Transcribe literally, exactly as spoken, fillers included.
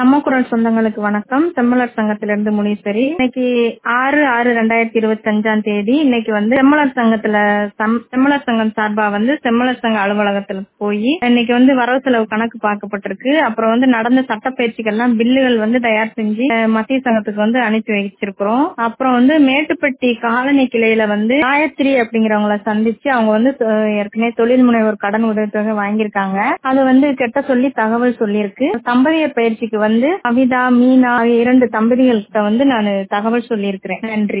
நம்ம குரல் சொந்தங்களுக்கு வணக்கம். செம்மலர் சங்கத்திலிருந்து முனீஸ்வரி. இன்னைக்கு ஆறு ஆறு ரெண்டாயிரத்தி இருபத்தி அஞ்சாம் தேதி இன்னைக்கு வந்து செம்மலர் சங்கத்துல சம்- செம்மலர் சங்கம் சார்பா வந்து செம்மலர் சங்க அலுவலகத்துல போய் இன்னைக்கு வந்து வரவு செலவு கணக்கு பார்க்கப்பட்டிருக்கு. அப்புறம் வந்து நடந்த சட்டப்பயிற்சிகள்லாம் பில்லுகள் வந்து தயார் செஞ்சு அஹ், மத்திய சங்கத்துக்கு வந்து அனுப்பி வச்சிருக்கிறோம். அப்புறம் வந்து மேட்டுப்பட்டி காலனி கிளையில வந்து காயத்ரி அப்படிங்கிறவங்கள சந்திச்சு அவங்க வந்து அஹ், ஏற்கனவே தொழில் முனைவோர் கடன் உதவித்தொகை வாங்கியிருக்காங்க. அது வந்து கெட்ட சொல்லி தகவல் சொல்லியிருக்கு. தம்பதியர் பயிற்சிக்கு வந்து அவிதா மீனா ஆகிய இரண்டு தம்பதிகள்கிட்ட வந்து நான் தகவல் சொல்லியிருக்கிறேன். நன்றி.